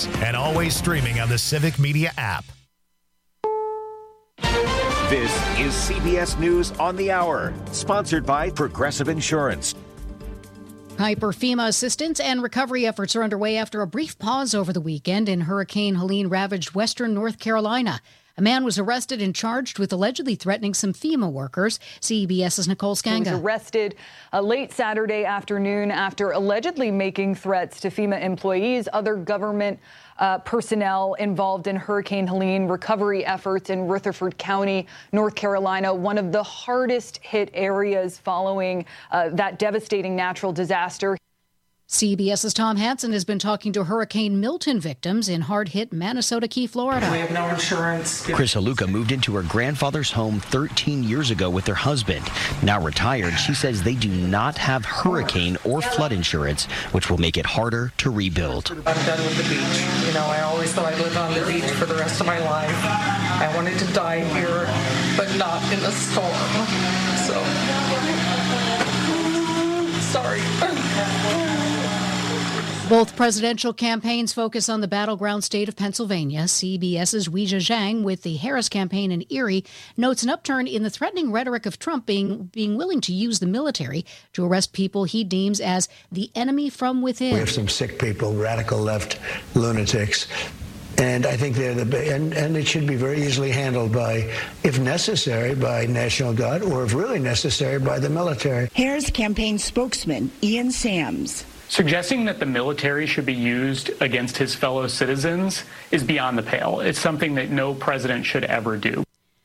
News, and always streaming on the Civic Media app. This is CBS News on the Hour, sponsored by Progressive Insurance. Hyper FEMA assistance and recovery efforts are underway after a brief pause over the weekend in Hurricane Helene ravaged western North Carolina. A man was arrested and charged with allegedly threatening some FEMA workers. CBS's Nicole Skanga. He was arrested late Saturday afternoon after allegedly making threats to FEMA employees, other government personnel involved in Hurricane Helene recovery efforts in Rutherford County, North Carolina, one of the hardest hit areas following that devastating natural disaster. CBS's Tom Hansen has been talking to Hurricane Milton victims in hard-hit Manasota Key, Florida. We have no insurance. Chris Haluka moved into her grandfather's home 13 years ago with her husband. Now retired, she says they do not have hurricane or flood insurance, which will make it harder to rebuild. I'm done with the beach. You know, I always thought I'd live on the beach for the rest of my life. I wanted to die here, but not in a storm. So, sorry. Both presidential campaigns focus on the battleground state of Pennsylvania. CBS's Weijia Zhang with the Harris campaign in Erie notes an upturn in the threatening rhetoric of Trump being willing to use the military to arrest people he deems as the enemy from within. We have some sick people, radical left lunatics. And I think they're and it should be very easily handled by, if necessary, by National Guard, or if really necessary, by the military. Harris campaign spokesman Ian Sams. Suggesting that the military should be used against his fellow citizens is beyond the pale. It's something that no president should ever do.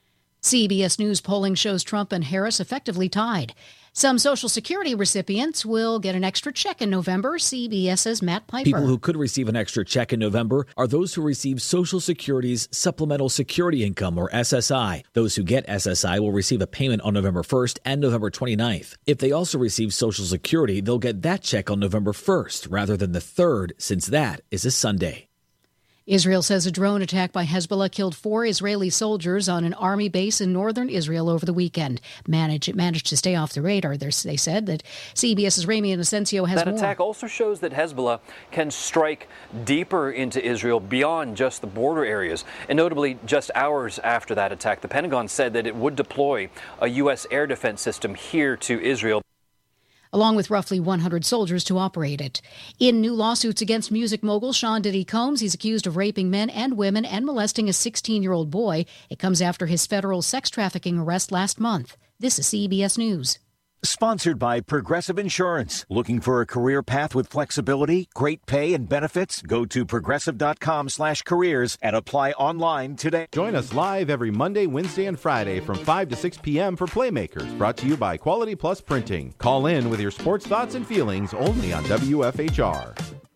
CBS News polling shows Trump and Harris effectively tied. Some Social Security recipients will get an extra check in November, CBS's Matt Piper. People who could receive an extra check in November are those who receive Social Security's Supplemental Security Income, or SSI. Those who get SSI will receive a payment on November 1st and November 29th. If they also receive Social Security, they'll get that check on November 1st rather than the 3rd, since that is a Sunday. Israel says a drone attack by Hezbollah killed 4 Israeli soldiers on an army base in northern Israel over the weekend. It managed to stay off the radar. They said that CBS's Rami Inocencio has more. That attack also shows that Hezbollah can strike deeper into Israel beyond just the border areas. And notably, just hours after that attack, the Pentagon said that it would deploy a U.S. air defense system here to Israel, along with roughly 100 soldiers to operate it. In new lawsuits against music mogul Sean Diddy Combs, he's accused of raping men and women and molesting a 16-year-old boy. It comes after his federal sex trafficking arrest last month. This is CBS News. Sponsored by Progressive Insurance. Looking for a career path with flexibility, great pay, and benefits? Go to progressive.com/careers and apply online today. Join us live every Monday, Wednesday, and Friday from 5 to 6 p.m. for Playmakers, brought to you by Quality Plus Printing. Call in with your sports thoughts and feelings only on WFHR.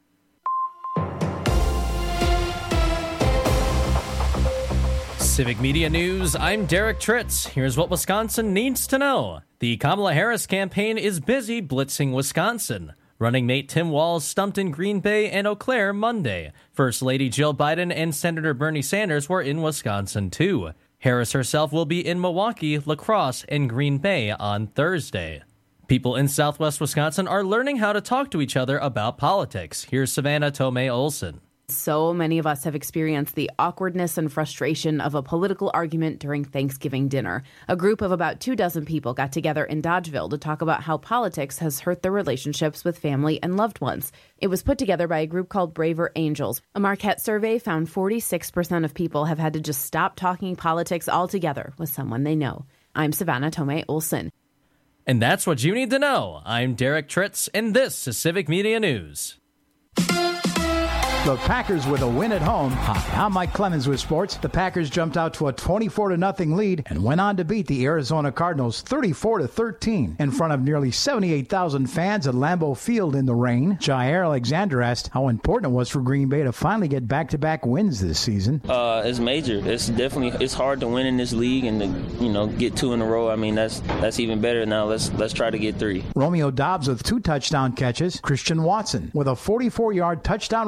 Civic Media News, I'm Derek Tritz. Here's what Wisconsin needs to know. The Kamala Harris campaign is busy blitzing Wisconsin. Running mate Tim Walz stumped in Green Bay and Eau Claire Monday. First Lady Jill Biden and Senator Bernie Sanders were in Wisconsin, too. Harris herself will be in Milwaukee, La Crosse, and Green Bay on Thursday. People in southwest Wisconsin are learning how to talk to each other about politics. Here's Savannah Tomei Olson. So many of us have experienced the awkwardness and frustration of a political argument during Thanksgiving dinner. A group of about 24 people got together in Dodgeville to talk about how politics has hurt their relationships with family and loved ones. It was put together by a group called Braver Angels. A Marquette survey found 46% of people have had to just stop talking politics altogether with someone they know. I'm Savannah Tomei Olson. And that's what you need to know. I'm Derek Tritz, and this is Civic Media News. The Packers with a win at home. Hi, I'm Mike Clemens with sports. The Packers jumped out to a 24-0 lead and went on to beat the Arizona Cardinals 34-13 in front of nearly 78,000 fans at Lambeau Field in the rain. Jair Alexander asked how important it was for Green Bay to finally get back-to-back wins this season. It's major. It's hard to win in this league and to get 2 in a row. I mean that's even better. Now let's try to get 3. Romeo Doubs with 2 touchdown catches. Christian Watson with a 44-yard touchdown reception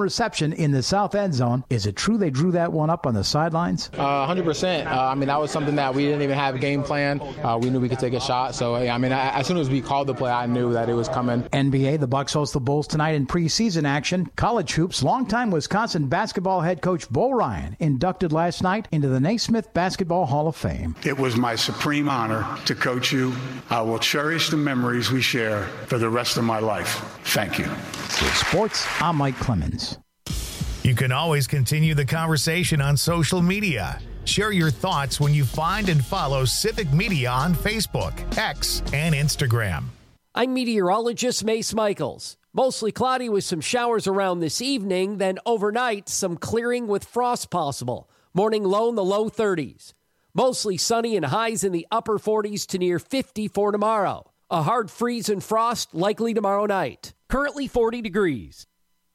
interception in the south end zone. Is it true they drew that one up on the sidelines? 100%. I mean, that was something that we didn't even have a game plan. We knew we could take a shot. So, I mean, as soon as we called the play, I knew that it was coming. NBA, the Bucks host the Bulls tonight in preseason action. College hoops, longtime Wisconsin basketball head coach Bo Ryan inducted last night into the Naismith Basketball Hall of Fame. It was my supreme honor to coach you. I will cherish the memories we share for the rest of my life. Thank you. With sports, I'm Mike Clemens. You can always continue the conversation on social media. Share your thoughts when you find and follow Civic Media on Facebook, X, and Instagram. I'm meteorologist Mace Michaels. Mostly cloudy with some showers around this evening, then overnight, some clearing with frost possible. Morning low in the low 30s. Mostly sunny and highs in the upper 40s to near 50 for tomorrow. A hard freeze and frost likely tomorrow night. Currently 40 degrees.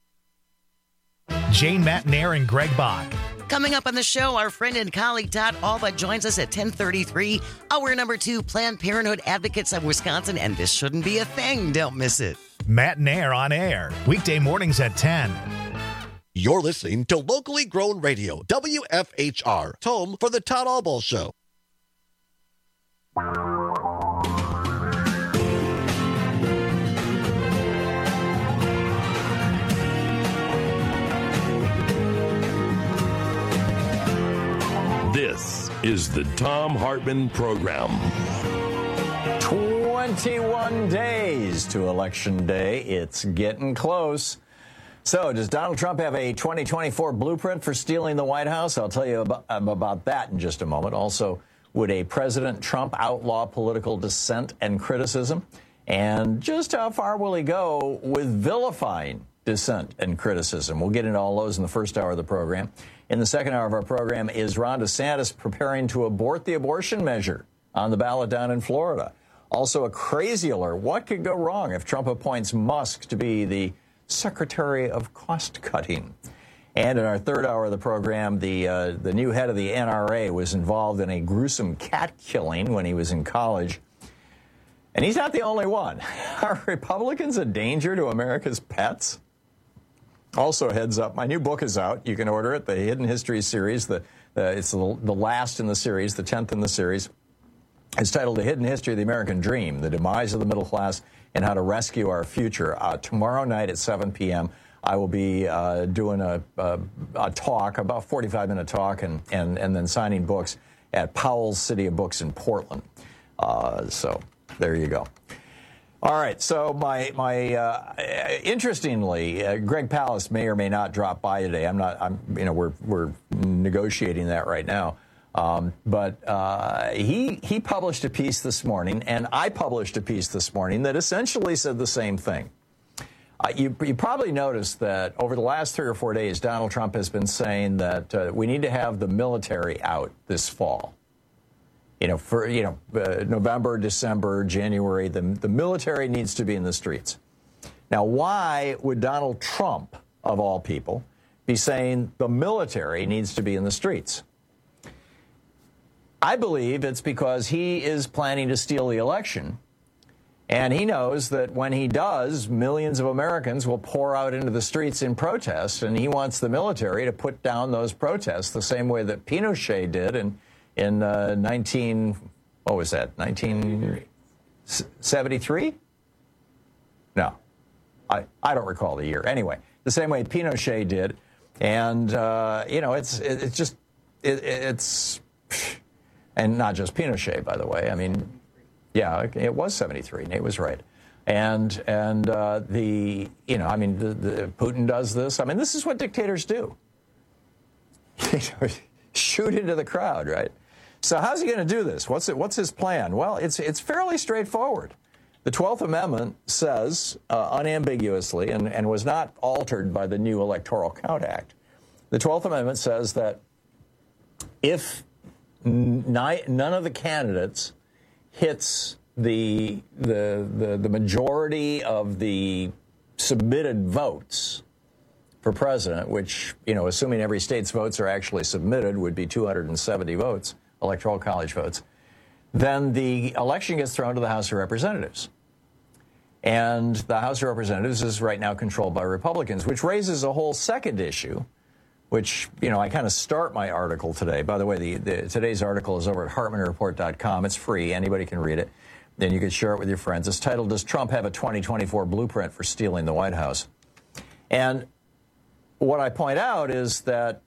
Jane Matnair and Greg Bach. Coming up on the show, our friend and colleague Todd Alba joins us at 10:33. Hour number 2, Planned Parenthood Advocates of Wisconsin, and this shouldn't be a thing. Don't miss it. Matnair on air, weekday mornings at 10. You're listening to locally grown radio, WFHR, home for the Todd Alba Show. This is the Thom Hartmann Program. 21 days to Election Day. It's getting close. So, does Donald Trump have a 2024 blueprint for stealing the White House? I'll tell you about that in just a moment. Also, would a President Trump outlaw political dissent and criticism? And just how far will he go with vilifying dissent and criticism? We'll get into all those in the first hour of the program. In the second hour of our program, is Ron DeSantis preparing to abort the abortion measure on the ballot down in Florida? Also, a crazy alert. What could go wrong if Trump appoints Musk to be the Secretary of Cost Cutting? And in our third hour of the program, the new head of the NRA was involved in a gruesome cat killing when he was in college. And he's not the only one. Are Republicans a danger to America's pets? Also, heads up, my new book is out. You can order it, the Hidden History series. It's the last in the series, the 10th in the series. It's titled The Hidden History of the American Dream, The Demise of the Middle Class, and How to Rescue Our Future. Tomorrow night at 7 p.m., I will be doing a talk, about 45-minute talk, and then signing books at Powell's City of Books in Portland. So there you go. All right. So interestingly, Greg Palast may or may not drop by today. We're negotiating that right now. But he published a piece this morning, and I published a piece this morning that essentially said the same thing. You probably noticed that over the last 3 or 4 days, Donald Trump has been saying that we need to have the military out this fall. November, December, January, the military needs to be in the streets. Now, why would Donald Trump, of all people, be saying the military needs to be in the streets? I believe it's because he is planning to steal the election, and he knows that when he does, millions of Americans will pour out into the streets in protest, and he wants the military to put down those protests the same way that Pinochet did in 1973? No, I don't recall the year. Anyway, the same way Pinochet did, and and not just Pinochet, by the way. I mean, yeah, it was 73. Nate was right. And Putin does this. I mean, this is what dictators do. Shoot into the crowd, right? So how's he going to do this? What's his plan? Well, it's fairly straightforward. The 12th Amendment says unambiguously, and was not altered by the new Electoral Count Act. The 12th Amendment says that if none of the candidates hits the majority of the submitted votes for president, which, assuming every state's votes are actually submitted, would be 270 votes, Electoral College votes, then the election gets thrown to the House of Representatives. And the House of Representatives is right now controlled by Republicans, which raises a whole second issue, which, I kind of start my article today. By the way, today's article is over at HartmannReport.com. It's free. Anybody can read it. Then you can share it with your friends. It's titled, Does Trump Have a 2024 Blueprint for Stealing the White House? And what I point out is that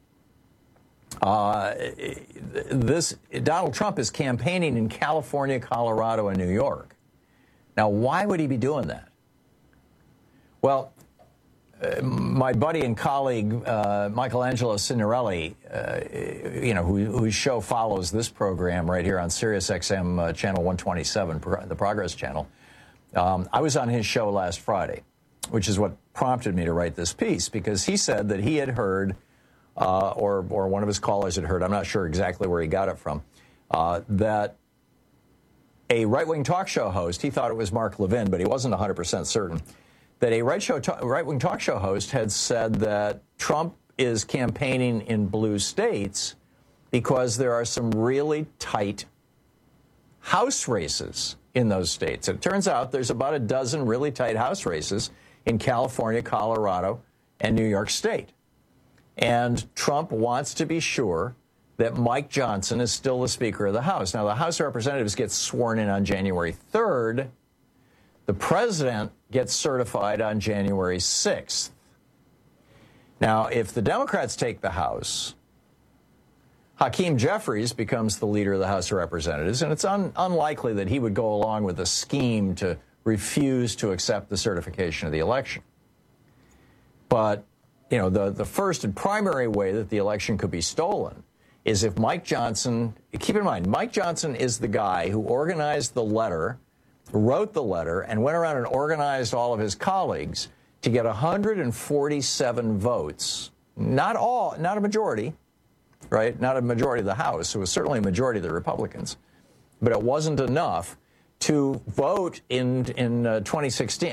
Donald Trump is campaigning in California, Colorado, and New York. Now, why would he be doing that? Well, my buddy and colleague, Michelangelo Signorelli, whose show follows this program right here on SiriusXM channel 127, the Progress Channel, I was on his show last Friday, which is what prompted me to write this piece, because he said that he had heard, or one of his callers had heard, I'm not sure exactly where he got it from, that a right-wing talk show host, he thought it was Mark Levin, but he wasn't 100% certain, that a right-wing talk show host had said that Trump is campaigning in blue states because there are some really tight House races in those states. It turns out there's about a dozen really tight House races in California, Colorado, and New York State. And Trump wants to be sure that Mike Johnson is still the Speaker of the House. Now, the House of Representatives gets sworn in on January 3rd. The President gets certified on January 6th. Now, if the Democrats take the House, Hakeem Jeffries becomes the leader of the House of Representatives, and it's unlikely that he would go along with a scheme to refuse to accept the certification of the election. But, the first and primary way that the election could be stolen is if Mike Johnson, keep in mind, Mike Johnson is the guy who organized the letter, wrote the letter, and went around and organized all of his colleagues to get 147 votes. Not a majority, right? Not a majority of the House. It was certainly a majority of the Republicans. But it wasn't enough to vote in 2016,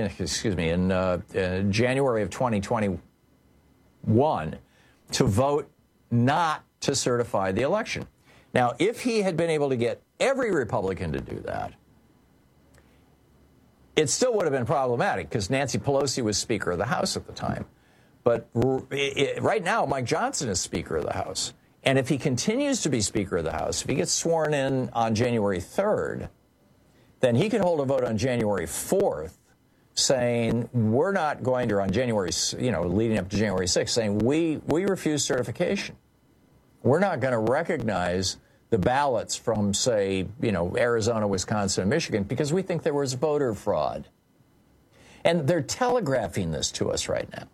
in January of 2021, to vote not to certify the election. Now, if he had been able to get every Republican to do that, it still would have been problematic because Nancy Pelosi was Speaker of the House at the time. But right now, Mike Johnson is Speaker of the House. And if he continues to be Speaker of the House, if he gets sworn in on January 3rd, then he can hold a vote on January 4th saying we're not going to, on January, leading up to January 6th, saying we refuse certification. We're not going to recognize the ballots from, say, Arizona, Wisconsin, and Michigan because we think there was voter fraud. And they're telegraphing this to us right now.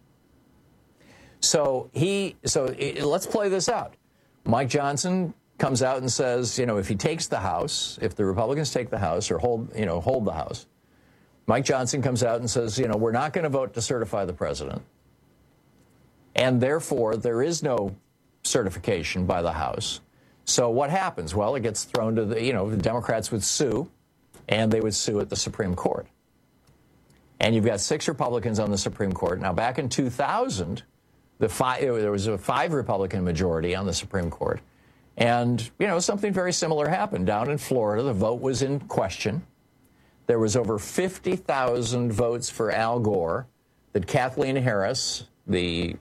So let's play this out. Mike Johnson comes out and says, if he takes the House, if the Republicans take the House or hold the House, Mike Johnson comes out and says, we're not going to vote to certify the president. And therefore, there is no certification by the House. So what happens? Well, it gets thrown to the Democrats would sue, and they would sue at the Supreme Court. And you've got 6 Republicans on the Supreme Court. Now, back in 2000, there was a 5 Republican majority on the Supreme Court. And, something very similar happened. Down in Florida, the vote was in question. There was over 50,000 votes for Al Gore that Catherine Harris, the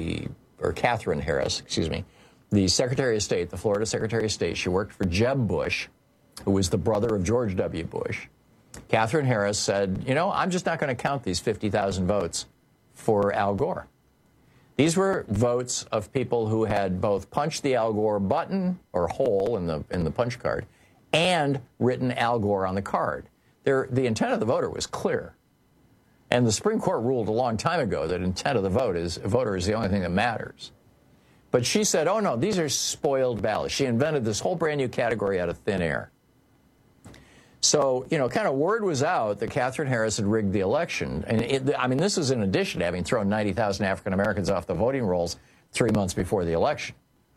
Secretary of State, the Florida Secretary of State, she worked for Jeb Bush, who was the brother of George W. Bush. Catherine Harris said, I'm just not going to count these 50,000 votes for Al Gore. These were votes of people who had both punched the Al Gore button or hole in the punch card and written Al Gore on the card. The intent of the voter was clear. And the Supreme Court ruled a long time ago that intent of the voter is the only thing that matters. But she said, oh, no, these are spoiled ballots. She invented this whole brand new category out of thin air. So, kind of word was out that Catherine Harris had rigged the election. And this is in addition to having thrown 90,000 African Americans off the voting rolls 3 months before the election.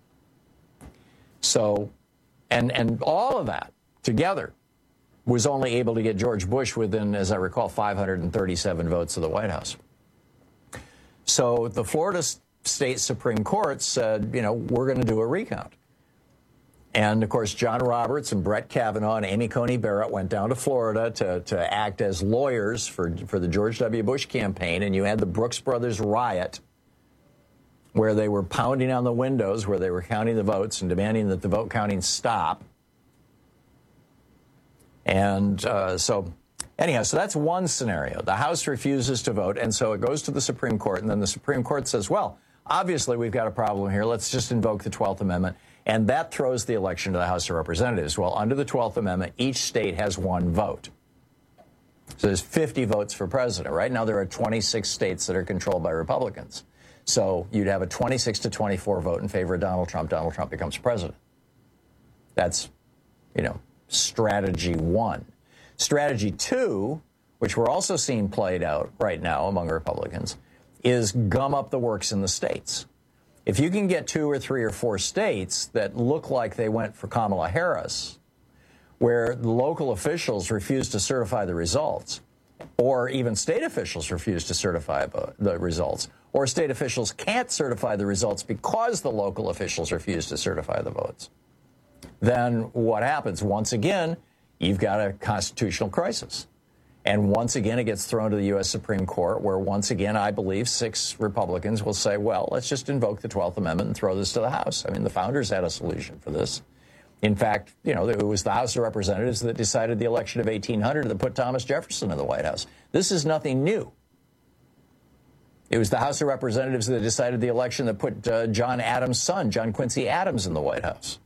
So, and all of that together was only able to get George Bush within, as I recall, 537 votes of the White House. So the Florida State Supreme Court said, we're going to do a recount. And, of course, John Roberts and Brett Kavanaugh and Amy Coney Barrett went down to Florida to act as lawyers for the George W. Bush campaign. And you had the Brooks Brothers riot, where they were pounding on the windows, where they were counting the votes and demanding that the vote counting stop. And so that's one scenario. The House refuses to vote, and so it goes to the Supreme Court, and then the Supreme Court says, well, obviously we've got a problem here. Let's just invoke the 12th Amendment. And that throws the election to the House of Representatives. Well, under the 12th Amendment, each state has one vote. So there's 50 votes for president. Right now there are 26 states that are controlled by Republicans. So you'd have a 26 to 24 vote in favor of Donald Trump. Donald Trump becomes president. That's, strategy one. Strategy two, which we're also seeing played out right now among Republicans, is gum up the works in the states. If you can get 2 or 3 or 4 states that look like they went for Kamala Harris, where the local officials refuse to certify the results, or even state officials refuse to certify the results, or state officials can't certify the results because the local officials refuse to certify the votes, then what happens? Once again, you've got a constitutional crisis. And once again, it gets thrown to the U.S. Supreme Court, where once again, I believe 6 Republicans will say, well, let's just invoke the 12th Amendment and throw this to the House. I mean, the founders had a solution for this. In fact, it was the House of Representatives that decided the election of 1800 that put Thomas Jefferson in the White House. This is nothing new. It was the House of Representatives that decided the election that put John Adams' son, John Quincy Adams, in the White House.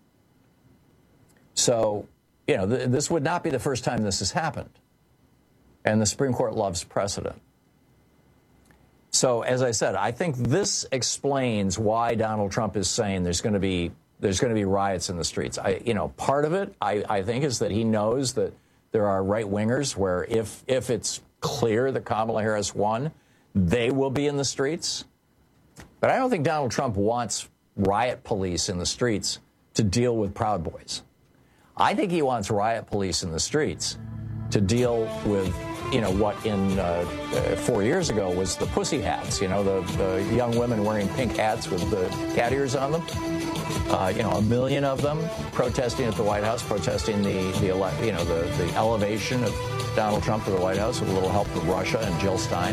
So, this would not be the first time this has happened. And the Supreme Court loves precedent. So, as I said, I think this explains why Donald Trump is saying there's going to be riots in the streets. Part of it, I think, is that he knows that there are right-wingers where if it's clear that Kamala Harris won, they will be in the streets. But I don't think Donald Trump wants riot police in the streets to deal with Proud Boys. I think he wants riot police in the streets to deal with, what in 4 years ago was the pussy hats, the young women wearing pink hats with the cat ears on them. 1 million of them protesting at the White House, protesting the elevation of Donald Trump to the White House with a little help from Russia and Jill Stein.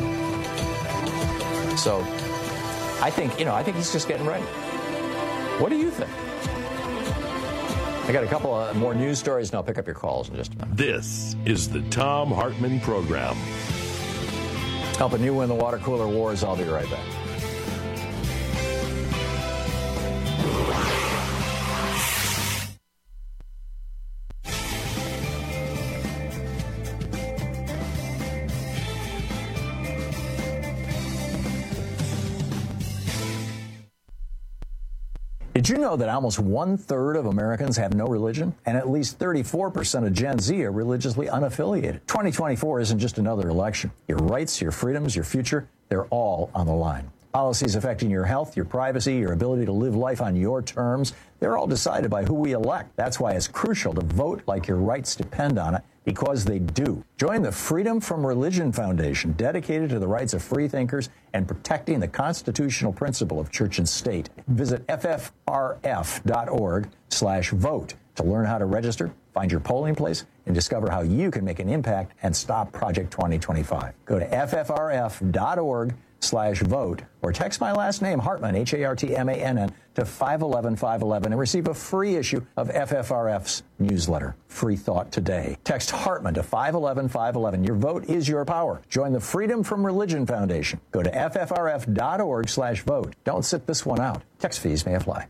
So I think he's just getting ready. What do you think? I got a couple of more news stories, and I'll pick up your calls in just a minute. This is the Thom Hartmann Program. Helping you win the water cooler wars. I'll be right back. Did you know that almost 1/3 of Americans have no religion? And at least 34% of Gen Z are religiously unaffiliated. 2024 isn't just another election. Your rights, your freedoms, your future, they're all on the line. Policies affecting your health, your privacy, your ability to live life on your terms, they're all decided by who we elect. That's why it's crucial to vote like your rights depend on it, because they do. Join the Freedom from Religion Foundation, dedicated to the rights of free thinkers and protecting the constitutional principle of church and state. Visit ffrf.org/vote to learn how to register, find your polling place, and discover how you can make an impact and stop Project 2025. Go to ffrf.org/vote or text my last name, Hartmann, Hartmann, to 511-511 and receive a free issue of FFRF's newsletter, Free Thought Today. Text Hartmann to 511-511. Your vote is your power. Join the Freedom from Religion Foundation. Go to ffrf.org/vote. Don't sit this one out. Text fees may apply.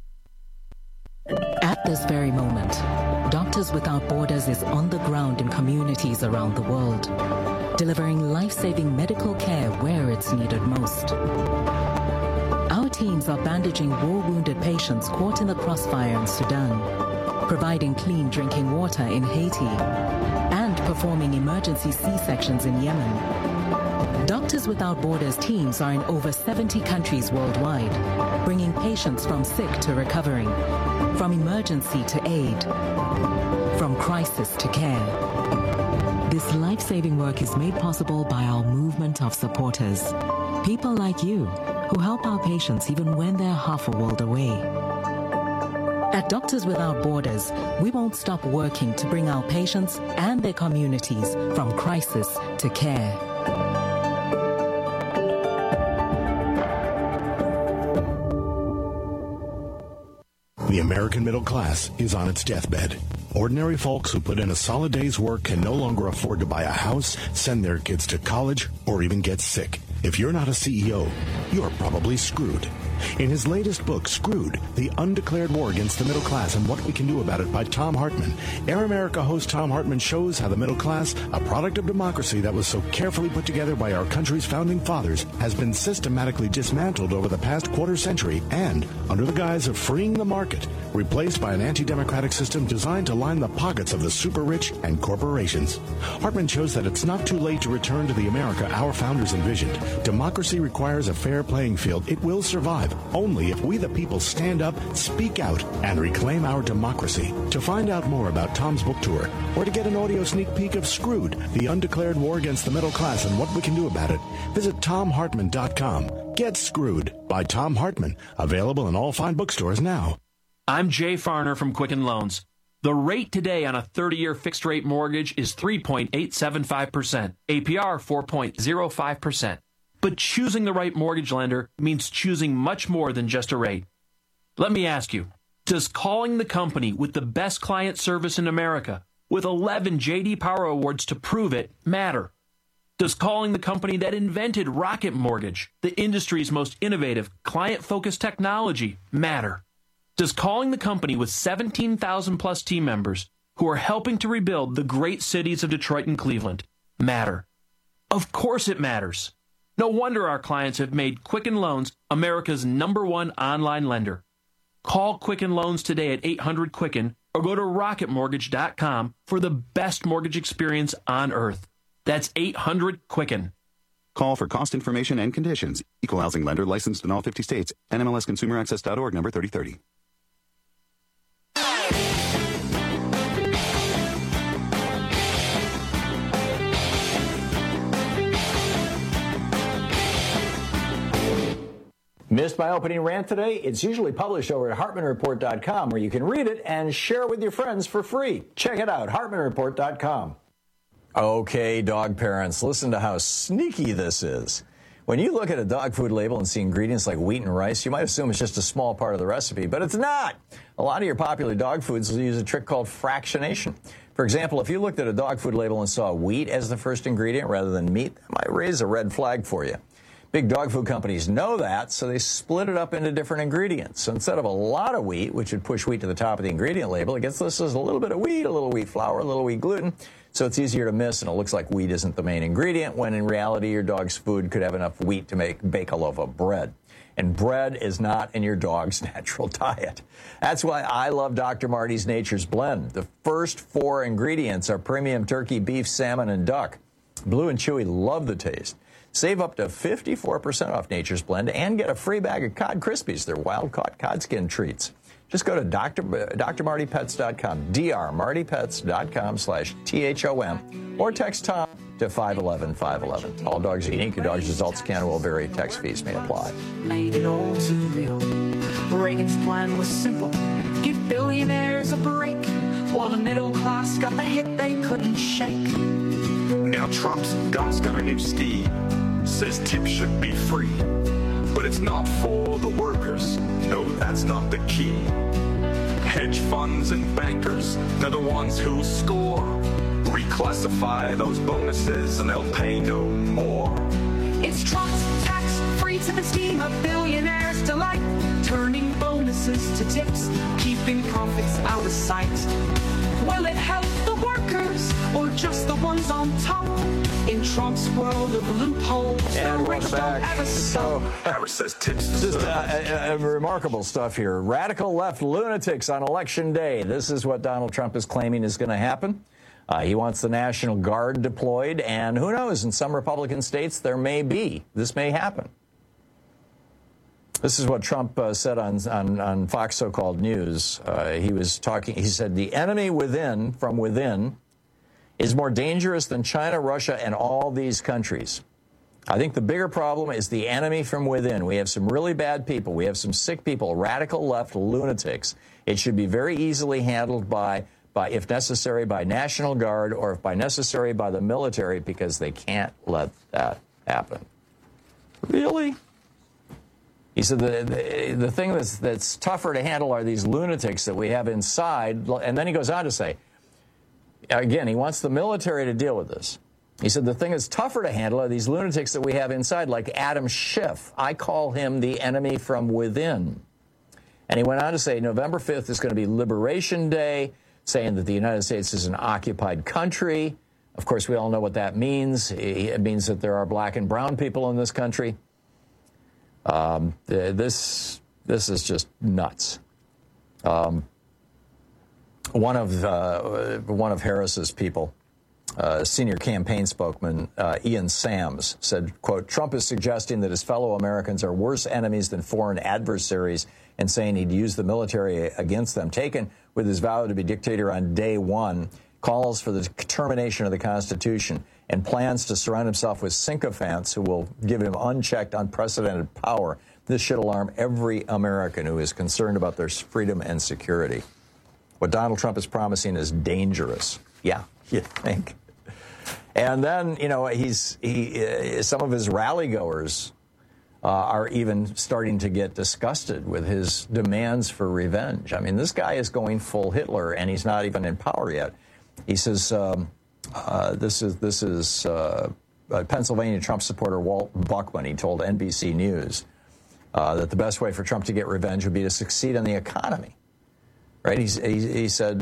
At this very moment, Doctors Without Borders is on the ground in communities around the world, delivering life-saving medical care where it's needed most. Our teams are bandaging war-wounded patients caught in the crossfire in Sudan, providing clean drinking water in Haiti, and performing emergency C-sections in Yemen. Doctors Without Borders teams are in over 70 countries worldwide, bringing patients from sick to recovering, from emergency to aid, from crisis to care. This life-saving work is made possible by our movement of supporters, people like you who help our patients even when they're half a world away. At Doctors Without Borders, we won't stop working to bring our patients and their communities from crisis to care. The American middle class is on its deathbed. Ordinary folks who put in a solid day's work can no longer afford to buy a house, send their kids to college, or even get sick. If you're not a CEO, you're probably screwed. In his latest book, Screwed, The Undeclared War Against the Middle Class and What We Can Do About It by Thom Hartmann, Air America host Thom Hartmann shows how the middle class, a product of democracy that was so carefully put together by our country's founding fathers, has been systematically dismantled over the past quarter century and, under the guise of freeing the market, replaced by an anti-democratic system designed to line the pockets of the super rich and corporations. Hartmann shows that it's not too late to return to the America our founders envisioned. Democracy requires a fair playing field. It will survive only if we the people stand up, speak out, and reclaim our democracy. To find out more about Tom's book tour, or to get an audio sneak peek of Screwed, The Undeclared War Against the Middle Class and What We Can Do About It, visit TomHartmann.com. Get Screwed by Thom Hartmann. Available in all fine bookstores now. I'm Jay Farner from Quicken Loans. The rate today on a 30-year fixed-rate mortgage is 3.875%, APR 4.05%. But choosing the right mortgage lender means choosing much more than just a rate. Let me ask you, does calling the company with the best client service in America, with 11 J.D. Power Awards to prove it, matter? Does calling the company that invented Rocket Mortgage, the industry's most innovative, client-focused technology, matter? Does calling the company with 17,000-plus team members who are helping to rebuild the great cities of Detroit and Cleveland matter? Of course it matters. No wonder our clients have made Quicken Loans America's #1 online lender. Call Quicken Loans today at 800-QUICKEN or go to rocketmortgage.com for the best mortgage experience on earth. That's 800-QUICKEN. Call for cost information and conditions. Equal housing lender licensed in all 50 states. NMLSConsumerAccess.org number 3030. Missed my opening rant today? It's usually published over at HartmanReport.com, where you can read it and share it with your friends for free. Check it out, HartmanReport.com. Okay, dog parents, listen to how sneaky this is. When you look at a dog food label and see ingredients like wheat and rice, you might assume it's just a small part of the recipe, but it's not. A lot of your popular dog foods will use a trick called fractionation. For example, if you looked at a dog food label and saw wheat as the first ingredient rather than meat, that might raise a red flag for you. Big dog food companies know that, so they split it up into different ingredients. So instead of a lot of wheat, which would push wheat to the top of the ingredient label, it gets listed as a little bit of wheat, a little wheat flour, a little wheat gluten. So it's easier to miss, and it looks like wheat isn't the main ingredient, when in reality your dog's food could have enough wheat to bake a loaf of bread. And bread is not in your dog's natural diet. That's why I love Dr. Marty's Nature's Blend. The first 4 ingredients are premium turkey, beef, salmon, and duck. Blue and Chewy love the taste. Save up to 54% off Nature's Blend and get a free bag of Cod Krispies. They're wild-caught cod skin treats. Just go to drmartypets.com, drmartypets.com/THOM, or text Tom to 511-511. All dogs are unique. Your dog's results can will vary. Text fees may apply. Made it all too real. Reagan's plan was simple. Give billionaires a break, while the middle class got the hit they couldn't shake. Now Trump's got a new scheme. Says tips should be free. But it's not for the workers. No, that's not the key. Hedge funds and bankers, they're the ones who score. Reclassify those bonuses and they'll pay no more. It's Trump's tax-free tipping scheme, a billionaire's delight. Turning bonuses to tips, keeping profits out of sight. Will it help the workers or just the ones on top? In Trump's world of loopholes, and the rich welcome back. don't ever stop. Harris says tips. Just remarkable stuff here. Radical left lunatics on Election Day. This is what Donald Trump is claiming is going to happen. He wants the National Guard deployed, and who knows, in some Republican states there may be. This may happen. This is what Trump said on Fox So-Called News. He said, the enemy from within, is more dangerous than China, Russia, and all these countries. I think the bigger problem is the enemy from within. We have some really bad people. We have some sick people, radical left lunatics. It should be very easily handled by if necessary, by National Guard, or if by necessary, by the military, because they can't let that happen. Really? He said the thing that's tougher to handle are these lunatics that we have inside. And then he goes on to say, again, he wants the military to deal with this. He said the thing that's tougher to handle are these lunatics that we have inside, like Adam Schiff. I call him the enemy from within. And he went on to say November 5th is going to be Liberation Day, saying that the United States is an occupied country. Of course, we all know what that means. It means that there are black and brown people in this country. This is just nuts. One of Harris's people, senior campaign spokesman Ian Sams, said, quote, Trump is suggesting that his fellow Americans are worse enemies than foreign adversaries and saying he'd use the military against them. Taken with his vow to be dictator on day one, calls for the termination of the Constitution and plans to surround himself with sycophants who will give him unchecked, unprecedented power. This should alarm every American who is concerned about their freedom and security. What Donald Trump is promising is dangerous. Yeah, you think. And then, you know, some of his rally-goers are even starting to get disgusted with his demands for revenge. I mean, this guy is going full Hitler, and he's not even in power yet. He says, this is Pennsylvania Trump supporter Walt Buckman. He told NBC News that the best way for Trump to get revenge would be to succeed in the economy. Right? He said,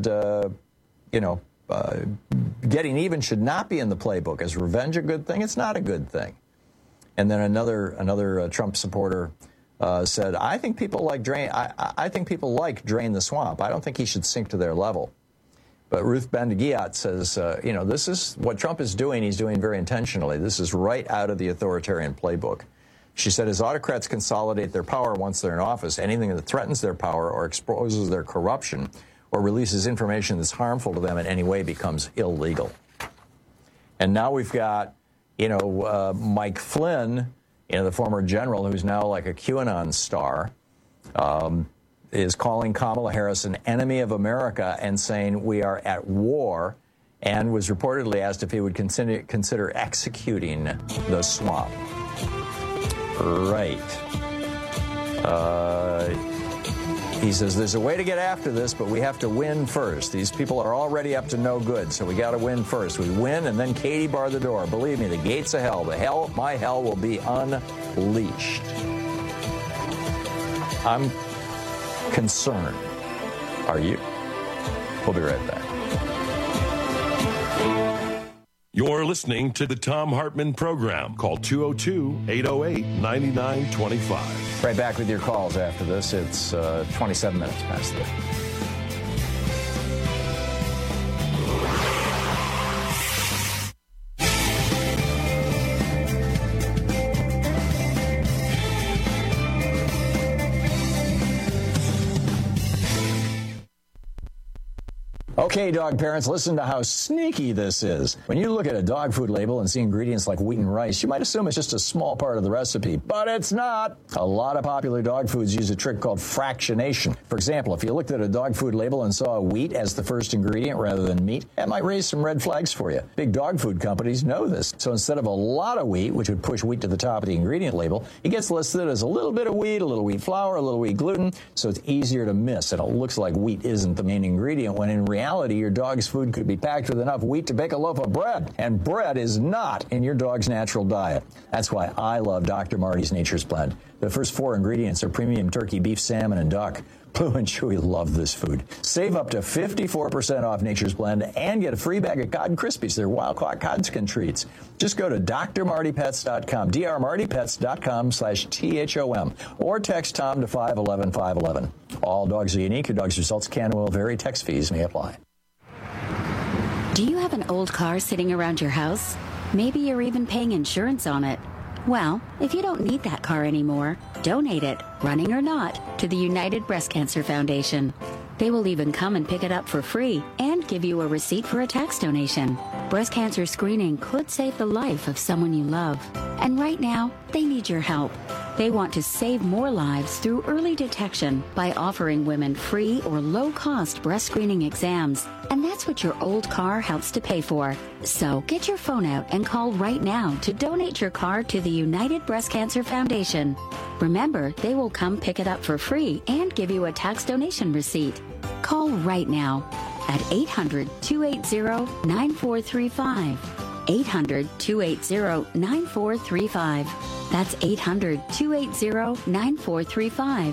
getting even should not be in the playbook. Is revenge a good thing? It's not a good thing. And then another Trump supporter said, I think people like Drain the Swamp. I don't think he should sink to their level. But Ruth Ben-Ghiat says, this is what Trump is doing. He's doing very intentionally. This is right out of the authoritarian playbook. She said, as autocrats consolidate their power once they're in office, anything that threatens their power or exposes their corruption or releases information that's harmful to them in any way becomes illegal. And now we've got, Mike Flynn, the former general who's now like a QAnon star, is calling Kamala Harris an enemy of America and saying we are at war, and was reportedly asked if he would consider executing the swamp. Right. He says there's a way to get after this, but we have to win first. These people are already up to no good, so we got to win first. We win, and then Katie bar the door. Believe me, the gates of hell, my hell will be unleashed. I'm concerned. Are you? We'll be right back. You're listening to the Thom Hartmann Program. Call 202-808-9925. Right back with your calls after this. It's 27 minutes past 3. Okay, dog parents, listen to how sneaky this is. When you look at a dog food label and see ingredients like wheat and rice, you might assume it's just a small part of the recipe, but it's not. A lot of popular dog foods use a trick called fractionation. For example, if you looked at a dog food label and saw wheat as the first ingredient rather than meat, that might raise some red flags for you. Big dog food companies know this. So instead of a lot of wheat, which would push wheat to the top of the ingredient label, it gets listed as a little bit of wheat, a little wheat flour, a little wheat gluten, so it's easier to miss, and it looks like wheat isn't the main ingredient, when in reality, your dog's food could be packed with enough wheat to bake a loaf of bread, and bread is not in your dog's natural diet. That's why I love Dr. Marty's Nature's Blend. The first 4 ingredients are premium turkey, beef, salmon, and duck. Blue and Chewy love this food. Save up to 54% off Nature's Blend and get a free bag of Cod Krispies. They're wild-caught Codskin treats. Just go to drmartypets.com, drmartypets.com/THOM, or text Tom to 511-511. All dogs are unique. Your dog's results can and will vary. Text fees may apply. Do you have an old car sitting around your house? Maybe you're even paying insurance on it. Well, if you don't need that car anymore, donate it, running or not, to the United Breast Cancer Foundation. They will even come and pick it up for free and give you a receipt for a tax donation. Breast cancer screening could save the life of someone you love. And right now, they need your help. They want to save more lives through early detection by offering women free or low-cost breast screening exams. And that's what your old car helps to pay for. So get your phone out and call right now to donate your car to the United Breast Cancer Foundation. Remember, they will come pick it up for free and give you a tax donation receipt. Call right now at 800-280-9435. 800-280-9435. That's 800-280-9435.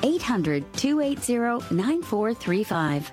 800-280-9435.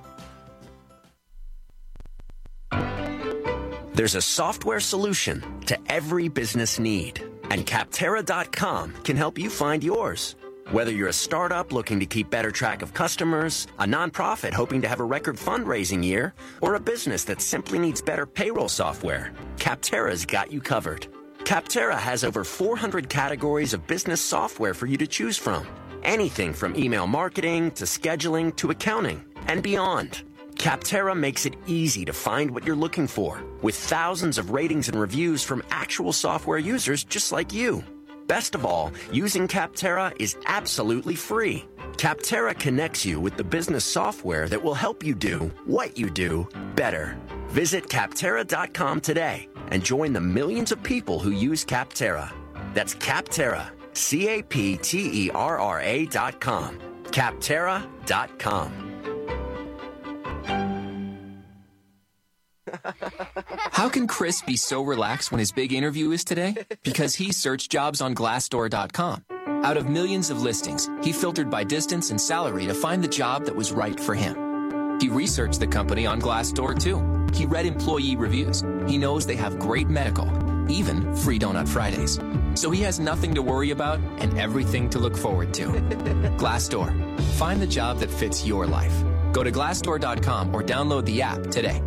There's a software solution to every business need, and Capterra.com can help you find yours. Whether you're a startup looking to keep better track of customers, a nonprofit hoping to have a record fundraising year, or a business that simply needs better payroll software, Capterra's got you covered. Capterra has over 400 categories of business software for you to choose from. Anything from email marketing to scheduling to accounting and beyond. Capterra makes it easy to find what you're looking for, with thousands of ratings and reviews from actual software users just like you. Best of all, using Capterra is absolutely free. Capterra connects you with the business software that will help you do what you do better. Visit Capterra.com today and join the millions of people who use Capterra. That's Capterra, Capterra.com. Capterra.com. How can Chris be so relaxed when his big interview is today? Because he searched jobs on Glassdoor.com. Out of millions of listings, he filtered by distance and salary to find the job that was right for him. He researched the company on Glassdoor, too. He read employee reviews. He knows they have great medical, even free Donut Fridays. So he has nothing to worry about and everything to look forward to. Glassdoor. Find the job that fits your life. Go to Glassdoor.com or download the app today.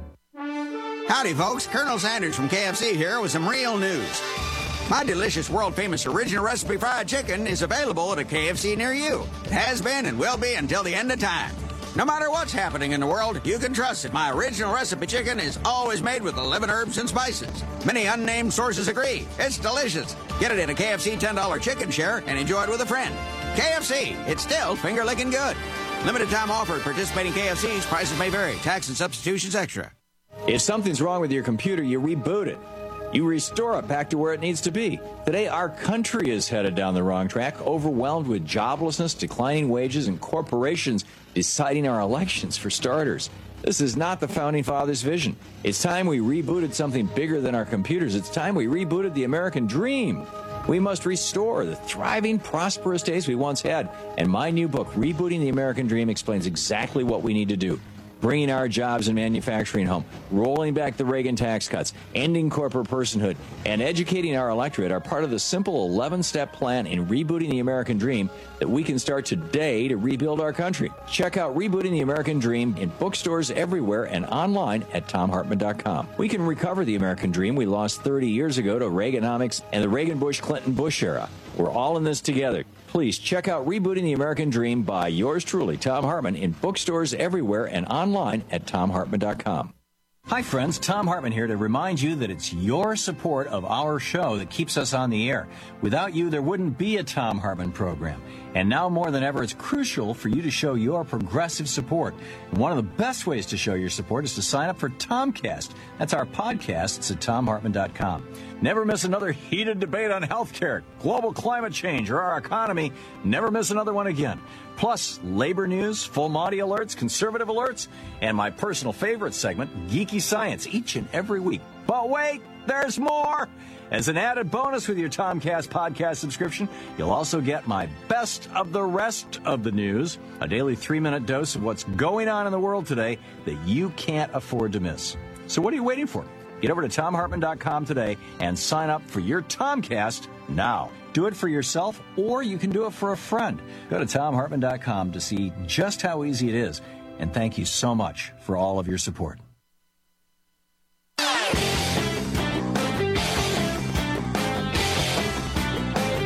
Howdy, folks. Colonel Sanders from KFC here with some real news. My delicious, world-famous original recipe fried chicken is available at a KFC near you. It has been and will be until the end of time. No matter what's happening in the world, you can trust that my original recipe chicken is always made with 11 herbs and spices. Many unnamed sources agree. It's delicious. Get it in a KFC $10 chicken share and enjoy it with a friend. KFC, it's still finger-licking good. Limited time offer at participating KFCs. Prices may vary. Tax and substitutions extra. If something's wrong with your computer, you reboot it. You restore it back to where it needs to be. Today, our country is headed down the wrong track, overwhelmed with joblessness, declining wages, and corporations deciding our elections for starters. This is not the Founding Fathers' vision. It's time we rebooted something bigger than our computers. It's time we rebooted the American dream. We must restore the thriving, prosperous days we once had. And my new book, Rebooting the American Dream, explains exactly what we need to do. Bringing our jobs and manufacturing home, rolling back the Reagan tax cuts, ending corporate personhood, and educating our electorate are part of the simple 11-step plan in rebooting the American dream that we can start today to rebuild our country. Check out Rebooting the American Dream in bookstores everywhere and online at TomHartman.com. We can recover the American dream we lost 30 years ago to Reaganomics and the Reagan-Bush-Clinton-Bush era. We're all in this together. Please check out Rebooting the American Dream by yours truly, Tom Hartman, in bookstores everywhere and online at TomHartman.com. Hi, friends. Tom Hartman here to remind you that it's your support of our show that keeps us on the air. Without you, there wouldn't be a Tom Hartman program. And now more than ever, it's crucial for you to show your progressive support. And one of the best ways to show your support is to sign up for Tomcast. That's our podcast. It's at TomHartman.com. Never miss another heated debate on healthcare, global climate change, or our economy. Never miss another one again. Plus, labor news, full Monty alerts, conservative alerts, and my personal favorite segment, Geeky Science, each and every week. But wait, there's more! As an added bonus with your Tomcast podcast subscription, you'll also get my best of the rest of the news, a daily 3-minute dose of what's going on in the world today that you can't afford to miss. So what are you waiting for? Get over to TomHartman.com today and sign up for your Tomcast now. Do it for yourself, or you can do it for a friend. Go to TomHartman.com to see just how easy it is. And thank you so much for all of your support.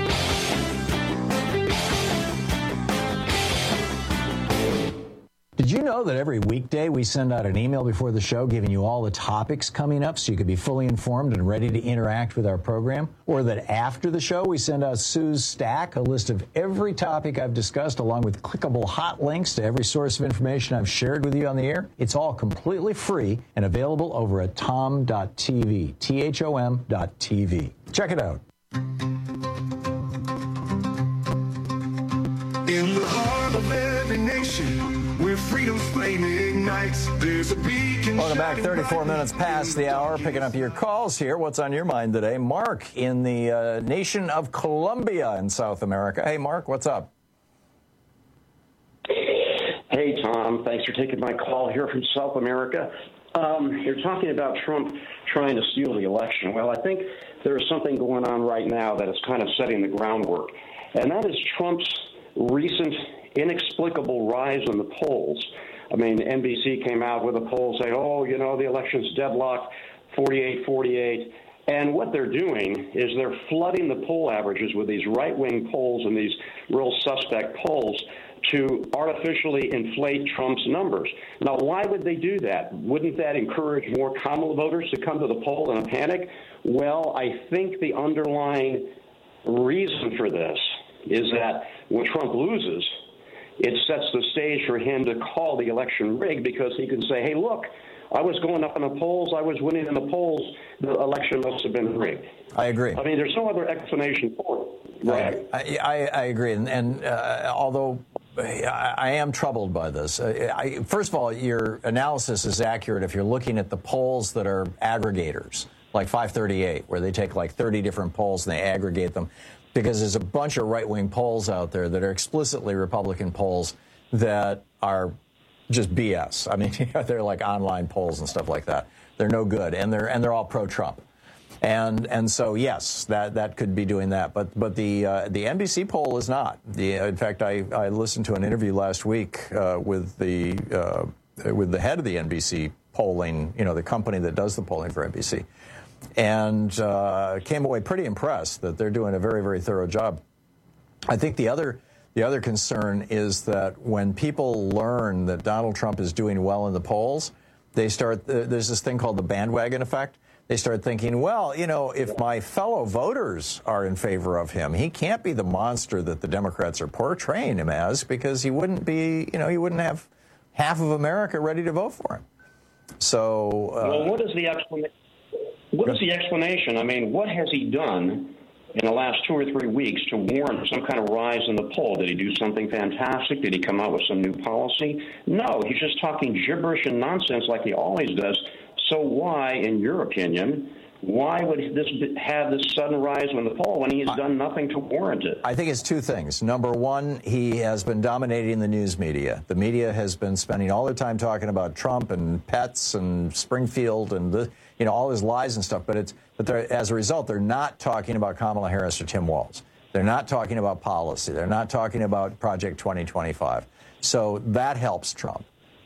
Did know that every weekday we send out an email before the show giving you all the topics coming up so you can be fully informed and ready to interact with our program? Or that after the show we send out Sue's Stack, a list of every topic I've discussed along with clickable hot links to every source of information I've shared with you on the air? It's all completely free and available over at tom.tv, THOM.tv. Check it out. In the heart of every nation, where freedom's flame ignites, there's a beacon. Welcome back. 34 minutes past the hour. Picking up your calls here. What's on your mind today? Mark in the nation of Colombia in South America. Hey, Mark, what's up? Hey, Tom. Thanks for taking my call here from South America. You're talking about Trump trying to steal the election. Well, I think there's something going on right now that is kind of setting the groundwork, and that is Trump's recent inexplicable rise in the polls. I mean, NBC came out with a poll saying, oh, you know, the election's deadlocked, 48-48. And what they're doing is they're flooding the poll averages with these right-wing polls and these real suspect polls to artificially inflate Trump's numbers. Now, why would they do that? Wouldn't that encourage more Kamala voters to come to the poll in a panic? Well, I think the underlying reason for this is that when Trump loses, it sets the stage for him to call the election rigged because he can say, hey, look, I was going up in the polls, I was winning in the polls, the election must have been rigged. I agree. I mean, there's no other explanation for it. Right. I agree. And although I am troubled by this, first of all, your analysis is accurate if you're looking at the polls that are aggregators, like 538, where they take like 30 different polls and they aggregate them. Because there's a bunch of right-wing polls out there that are explicitly Republican polls that are just BS. I mean, they're like online polls and stuff like that. They're no good, and they're all pro-Trump. And so yes, that could be doing that. But the NBC poll is not. In fact, I listened to an interview last week with the head of the NBC polling, you know, the company that does the polling for NBC. And came away pretty impressed that they're doing a very, very thorough job. I think the other concern is that when people learn that Donald Trump is doing well in the polls, they start, there's this thing called the bandwagon effect. They start thinking, well, you know, if my fellow voters are in favor of him, he can't be the monster that the Democrats are portraying him as, because he wouldn't be, you know, he wouldn't have half of America ready to vote for him. So, well, what is the explanation? What is the explanation? I mean, what has he done in the last 2 or 3 weeks to warrant some kind of rise in the poll? Did he do something fantastic? Did he come out with some new policy? No, he's just talking gibberish and nonsense like he always does. So why, in your opinion, why would this have this sudden rise in the poll when he has done nothing to warrant it? I think it's two things. Number one, he has been dominating the news media. The media has been spending all their time talking about Trump and pets and Springfield and the, you know, all his lies and stuff. But as a result, they're not talking about Kamala Harris or Tim Walz. They're not talking about policy. They're not talking about Project 2025. So that helps Trump.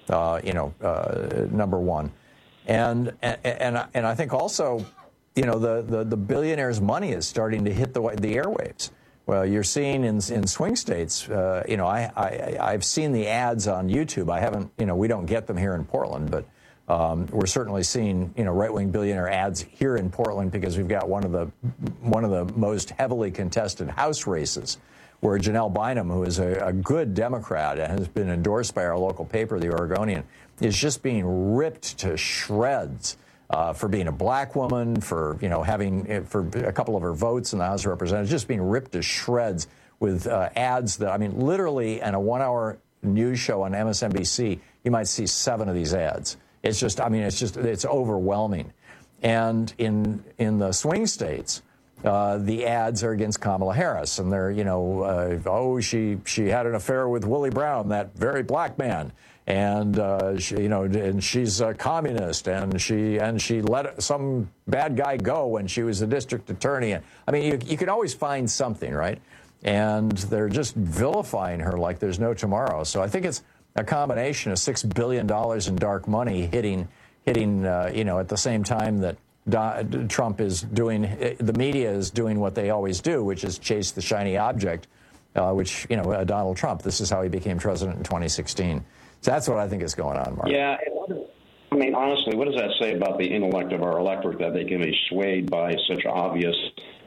Number one, and I think also, you know, the billionaires' money is starting to hit the airwaves. Well, you're seeing in swing states, you know, I've seen the ads on YouTube. I haven't, you know, we don't get them here in Portland, but we're certainly seeing, you know, right-wing billionaire ads here in Portland because we've got one of the most heavily contested House races, where Janelle Bynum, who is a good Democrat and has been endorsed by our local paper, the Oregonian, is just being ripped to shreds. For being a black woman, for, you know, having, for a couple of her votes in the House of Representatives, just being ripped to shreds with ads that, I mean, literally in a 1-hour news show on MSNBC, you might see 7 of these ads. It's just, I mean, it's overwhelming. And in the swing states, the ads are against Kamala Harris, and they're, you know, she had an affair with Willie Brown, that very black man. And she, you know, and she's a communist, and she let some bad guy go when she was the district attorney. I mean, you could always find something, right? And they're just vilifying her like there's no tomorrow. So I think it's a combination of $6 billion in dark money hitting, you know, at the same time that Trump is doing, the media is doing what they always do, which is chase the shiny object. which, Donald Trump, this is how he became president in 2016. So that's what I think is going on, Mark. Yeah. I mean, honestly, what does that say about the intellect of our electorate that they can be swayed by such obvious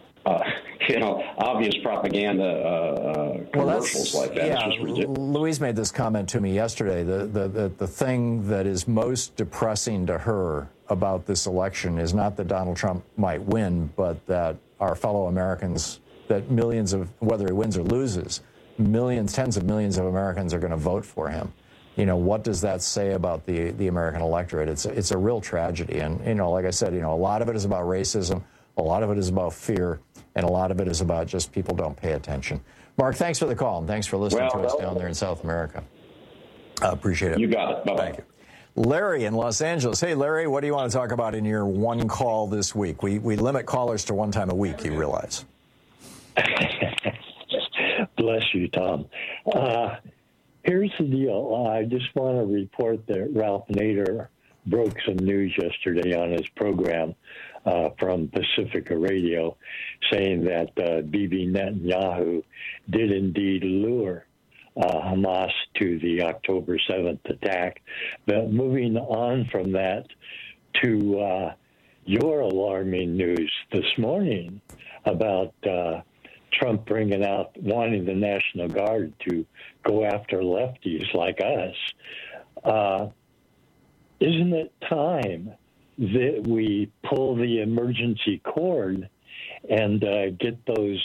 propaganda commercials like that? Yeah, it's just ridiculous. Louise made this comment to me yesterday. The thing that is most depressing to her about this election is not that Donald Trump might win, but that our fellow Americans, that millions of, whether he wins or loses, tens of millions of Americans are going to vote for him. What does that say about the American electorate? It's a real tragedy. And, like I said, a lot of it is about racism, a lot of it is about fear, and a lot of it is about just people don't pay attention. Mark, thanks for the call, and thanks for listening to us down there in South America. Appreciate it. You got it. Bye-bye. Thank you. Larry in Los Angeles. Hey, Larry, what do you want to talk about in your one call this week? We limit callers to one time a week, you realize. Bless you, Tom. Here's the deal. I just want to report that Ralph Nader broke some news yesterday on his program from Pacifica Radio, saying that Bibi Netanyahu did indeed lure Hamas to the October 7th attack. But moving on from that to your alarming news this morning about Trump bringing out wanting the National Guard to go after lefties like us. Isn't it time that we pull the emergency cord and get those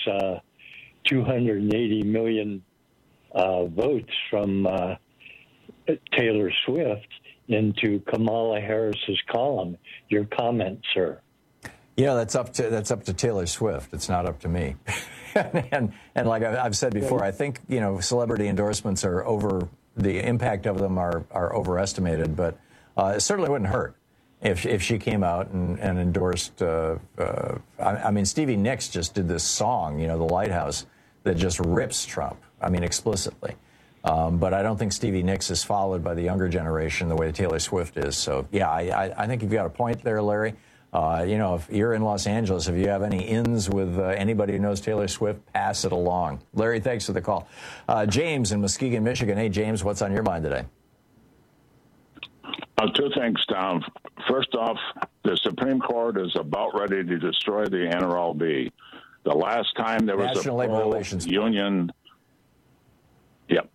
280 million votes from Taylor Swift into Kamala Harris's column? Your comment, sir. That's up to Taylor Swift. It's not up to me. and like I've said before, I think celebrity endorsements are the impact of them are overestimated, but it certainly wouldn't hurt if she came out and endorsed. I mean, Stevie Nicks just did this song, The Lighthouse, that just rips Trump. I mean, explicitly. But I don't think Stevie Nicks is followed by the younger generation the way Taylor Swift is. So yeah, I think you've got a point there, Larry. If you're in Los Angeles, if you have any ins with anybody who knows Taylor Swift, pass it along. Larry, thanks for the call. James in Muskegon, Michigan. Hey, James, what's on your mind today? Two things, Tom. First off, the Supreme Court is about ready to destroy the NLRB. The last time there was National a Labor Relations union, yes.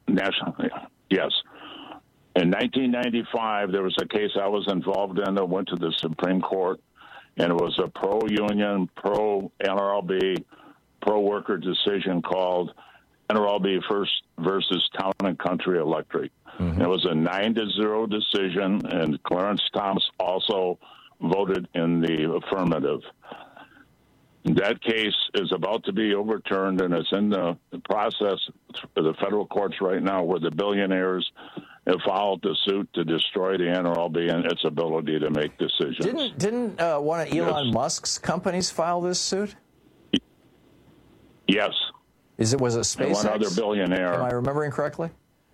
In 1995, there was a case I was involved in that went to the Supreme Court, and it was a pro-union, pro-NLRB, pro-worker decision called NLRB versus Town and Country Electric. Mm-hmm. It was a 9-0 decision, and Clarence Thomas also voted in the affirmative. That case is about to be overturned, and it's in the process of the federal courts right now where the billionaires have filed the suit to destroy the NLRB and its ability to make decisions. Didn't one of Elon Musk's companies file this suit? Yes. Was it SpaceX? And one other billionaire. Am I remembering correctly?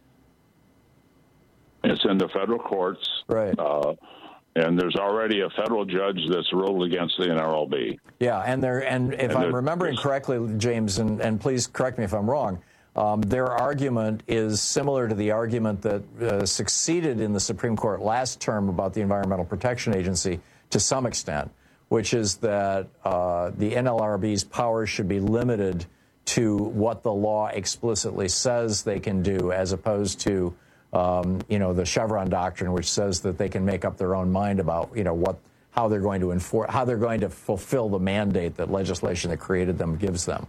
It's in the federal courts. Right. And there's already a federal judge that's ruled against the NLRB. Yeah, and if I'm remembering correctly, James, and please correct me if I'm wrong, their argument is similar to the argument that succeeded in the Supreme Court last term about the Environmental Protection Agency to some extent, which is that the NLRB's powers should be limited to what the law explicitly says they can do, as opposed to the Chevron doctrine, which says that they can make up their own mind about how they're going to fulfill the mandate that legislation that created them gives them.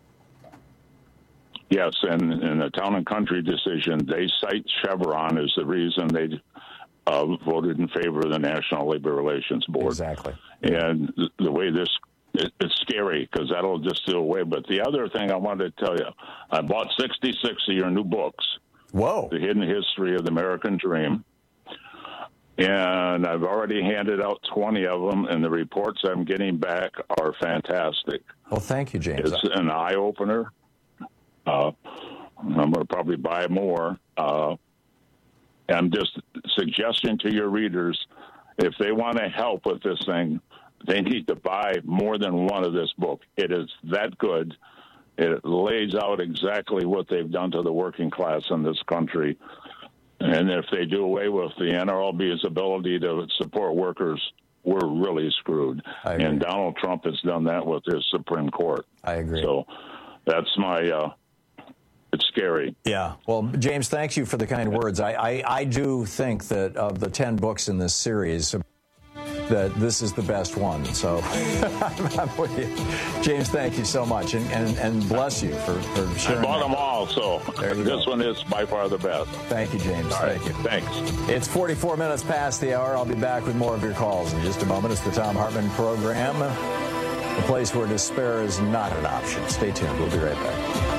Yes, and in the Town and Country decision, they cite Chevron as the reason they voted in favor of the National Labor Relations Board. Exactly. And the way it's scary because that'll just do away. But the other thing I wanted to tell you, I bought 66 of your new books. Whoa. The Hidden History of the American Dream. And I've already handed out 20 of them, and the reports I'm getting back are fantastic. Well, thank you, James. It's an eye-opener. I'm going to probably buy more. I'm just suggesting to your readers, if they want to help with this thing, they need to buy more than one of this book. It is that good. It lays out exactly what they've done to the working class in this country. And if they do away with the NLRB's ability to support workers, we're really screwed. And Donald Trump has done that with his Supreme Court. I agree. So that's my... it's scary. Yeah. Well, James, thank you for the kind words. I do think that of the 10 books in this series, that this is the best one. So I'm with you. James, thank you so much. And bless you for sharing. I bought them all, so this one is by far the best. Thank you, James. All right. Thank you. Thanks. It's 44 minutes past the hour. I'll be back with more of your calls in just a moment. It's the Thom Hartmann Program, the place where despair is not an option. Stay tuned. We'll be right back.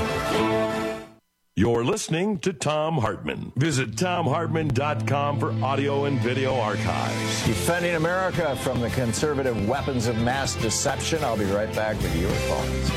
You're listening to Thom Hartmann. Visit ThomHartmann.com for audio and video archives. Defending America from the conservative weapons of mass deception. I'll be right back with your calls.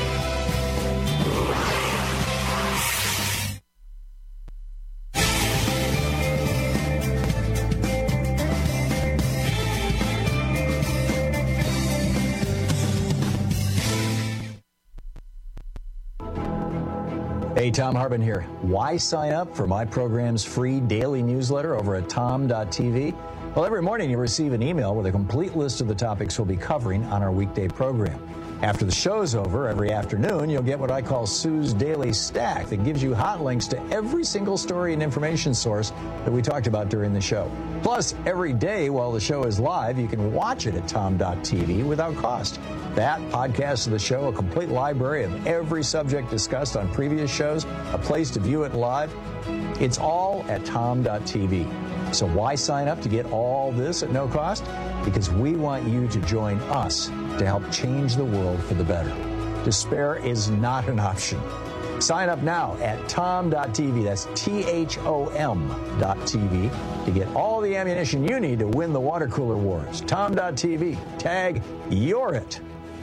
Hey, Thom Hartmann here. Why sign up for my program's free daily newsletter over at tom.tv? Well, every morning you receive an email with a complete list of the topics we'll be covering on our weekday program. After the show's over, every afternoon, you'll get what I call Sue's Daily Stack that gives you hot links to every single story and information source that we talked about during the show. Plus, every day while the show is live, you can watch it at tom.tv without cost. That, podcast of the show, a complete library of every subject discussed on previous shows, a place to view it live. It's all at tom.tv. So why sign up to get all this at no cost? Because we want you to join us to help change the world for the better. Despair is not an option. Sign up now at tom.tv. That's THOM.tv to get all the ammunition you need to win the water cooler wars. Tom.tv. Tag You're It.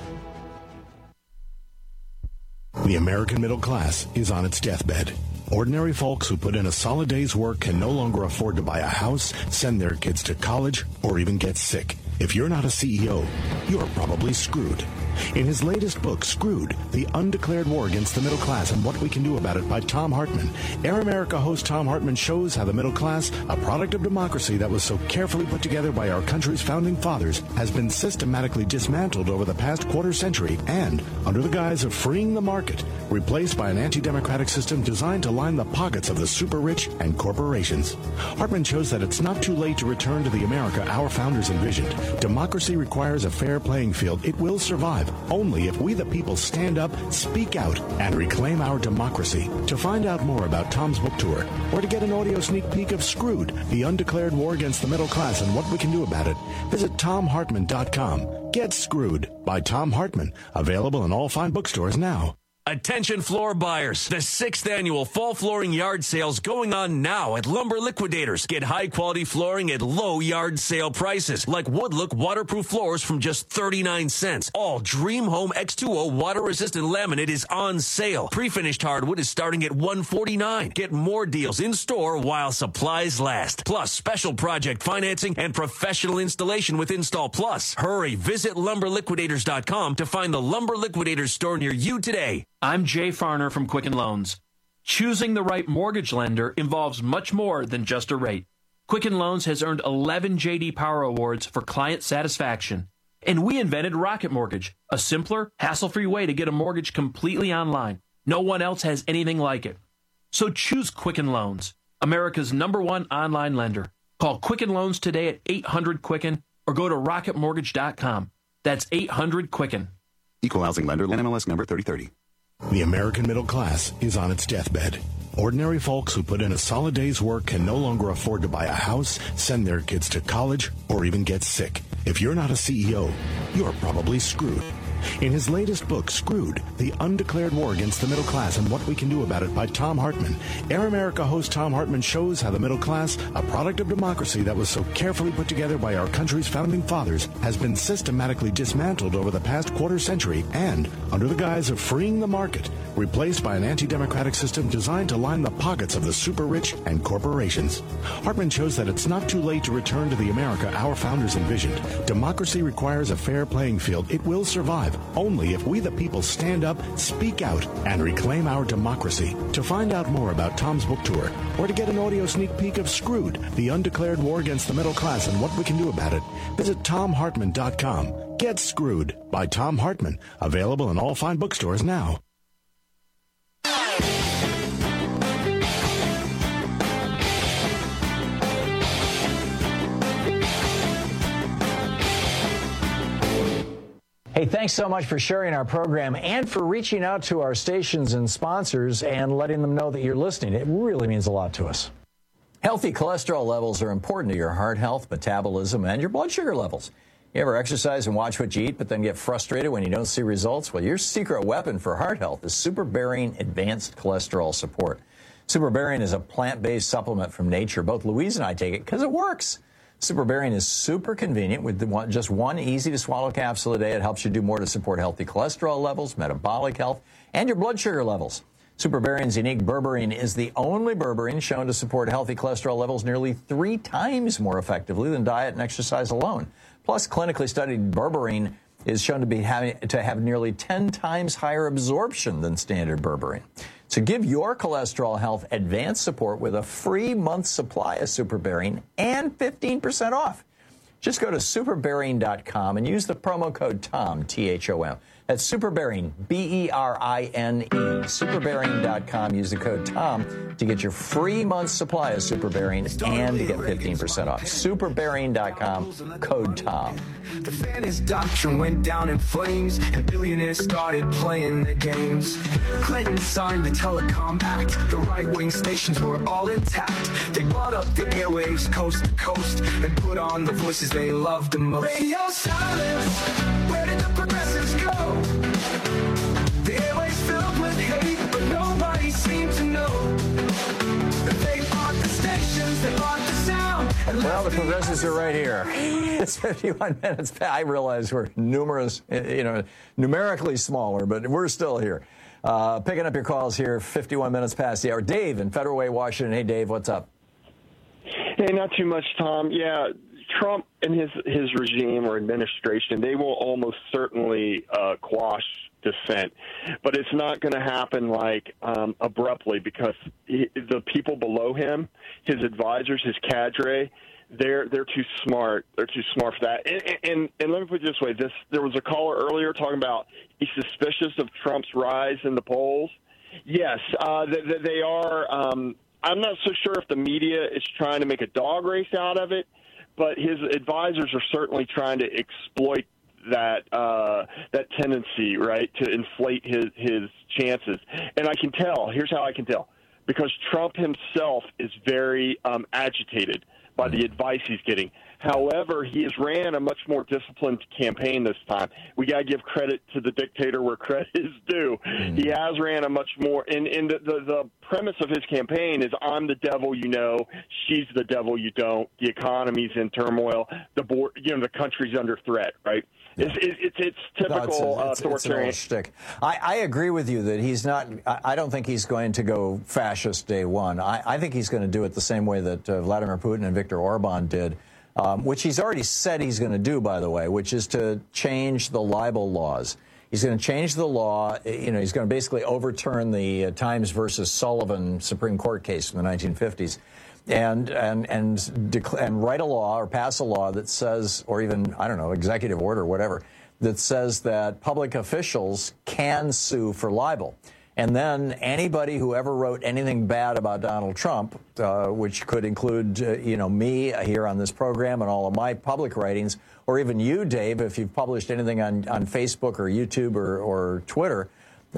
The American middle class is on its deathbed. Ordinary folks who put in a solid day's work can no longer afford to buy a house, send their kids to college, or even get sick. If you're not a CEO, you're probably screwed. In his latest book, Screwed, The Undeclared War Against the Middle Class and What We Can Do About It by Thom Hartmann, Air America host Thom Hartmann shows how the middle class, a product of democracy that was so carefully put together by our country's founding fathers, has been systematically dismantled over the past quarter century and, under the guise of freeing the market, replaced by an anti-democratic system designed to line the pockets of the super rich and corporations. Hartmann shows that it's not too late to return to the America our founders envisioned. Democracy requires a fair playing field. It will survive only if we the people stand up, speak out, and reclaim our democracy. To find out more about Thom's book tour, or to get an audio sneak peek of Screwed, The Undeclared War Against the Middle Class and What We Can Do About It, visit ThomHartmann.com. Get Screwed by Thom Hartmann. Available in all fine bookstores now. Attention floor buyers. The 6th annual fall flooring yard sale's going on now at Lumber Liquidators. Get high quality flooring at low yard sale prices, like Woodlook waterproof floors from just 39 cents. All Dream Home X2O water resistant laminate is on sale. Pre-finished hardwood is starting at $149. Get more deals in store while supplies last. Plus special project financing and professional installation with Install Plus. Hurry, visit lumberliquidators.com to find the Lumber Liquidators store near you today. I'm Jay Farner from Quicken Loans. Choosing the right mortgage lender involves much more than just a rate. Quicken Loans has earned 11 J.D. Power Awards for client satisfaction. And we invented Rocket Mortgage, a simpler, hassle-free way to get a mortgage completely online. No one else has anything like it. So choose Quicken Loans, America's #1 online lender. Call Quicken Loans today at 800-QUICKEN or go to rocketmortgage.com. That's 800-QUICKEN. Equal housing lender, NMLS number 3030. The American middle class is on its deathbed. Ordinary folks who put in a solid day's work can no longer afford to buy a house, send their kids to college, or even get sick. If you're not a CEO, you're probably screwed. In his latest book, Screwed, The Undeclared War Against the Middle Class and What We Can Do About It by Thom Hartmann, Air America host Thom Hartmann shows how the middle class, a product of democracy that was so carefully put together by our country's founding fathers, has been systematically dismantled over the past quarter century and, under the guise of freeing the market, replaced by an anti-democratic system designed to line the pockets of the super rich and corporations. Hartman shows that it's not too late to return to the America our founders envisioned. Democracy requires a fair playing field. It will survive only if we the people stand up, speak out, and reclaim our democracy. To find out more about Tom's book tour, or to get an audio sneak peek of Screwed, the undeclared war against the middle class and what we can do about it, visit TomHartman.com. Get Screwed by Tom Hartman. Available in all fine bookstores now. Hey, thanks so much for sharing our program and for reaching out to our stations and sponsors and letting them know that you're listening. It really means a lot to us. Healthy cholesterol levels are important to your heart health, metabolism, and your blood sugar levels. You ever exercise and watch what you eat, but then get frustrated when you don't see results? Well, your secret weapon for heart health is SuperBarian Advanced Cholesterol Support. SuperBarian is a plant-based supplement from nature. Both Louise and I take it because it works. SuperBarian is super convenient with just one easy-to-swallow capsule a day. It helps you do more to support healthy cholesterol levels, metabolic health, and your blood sugar levels. SuperBarian's unique berberine is the only berberine shown to support healthy cholesterol levels nearly 3 times more effectively than diet and exercise alone. Plus, clinically studied berberine is shown to have nearly 10 times higher absorption than standard berberine. So give your cholesterol health advanced support with a free month's supply of SuperBarian and 15% off. Just go to superbarian.com and use the promo code TOM, T-H-O-M. That's SuperBarian, B-E-R-I-N-E. Superbarian.com. Use the code TOM to get your free month's supply of SuperBarian and to get 15% off. Superbarian.com, code TOM. The fairness doctrine went down in flames, and billionaires started playing the games. Clinton signed the Telecom Act. The right-wing stations were all intact. They brought up the airwaves coast to coast and put on the voices they loved the most. Radio silence, where did the progressives go? The airwaves filled with hate, but nobody seemed to know. They bought the stations, they bought the sound. Well, the progressives are right here. It's 51 minutes past. I realize we're numerically smaller, but we're still here. Picking up your calls here, 51 minutes past the hour. Dave in Federal Way, Washington. Hey, Dave, what's up? Hey, not too much, Tom. Yeah, Trump and his regime or administration, they will almost certainly quash dissent, but it's not going to happen abruptly because the people below him, his advisors, his cadre, they're too smart. They're too smart for that. And let me put it this way: there was a caller earlier talking about he's suspicious of Trump's rise in the polls. Yes, they are. I'm not so sure if the media is trying to make a dog race out of it, but his advisors are certainly trying to exploit that tendency, right, to inflate his chances. And I can tell. Here's how I can tell: because Trump himself is very agitated by the advice he's getting. However, he has ran a much more disciplined campaign this time. We got to give credit to the dictator where credit is due. He has ran a much more, and the premise of his campaign is I'm the devil you know, she's the devil you don't. The economy's in turmoil. The country's under threat, right? Yeah. It's typical authoritarian. It's an old shtick. I agree with you that he's not. I don't think he's going to go fascist day one. I think he's going to do it the same way that Vladimir Putin and Viktor Orban did, which he's already said he's going to do, by the way, which is to change the libel laws. He's going to change the law. He's going to basically overturn the Times versus Sullivan Supreme Court case from the 1950s. And write a law or pass a law that says, or even, I don't know, executive order, whatever, that says that public officials can sue for libel. And then anybody who ever wrote anything bad about Donald Trump, which could include, me here on this program and all of my public writings, or even you, Dave, if you've published anything on Facebook or YouTube or Twitter,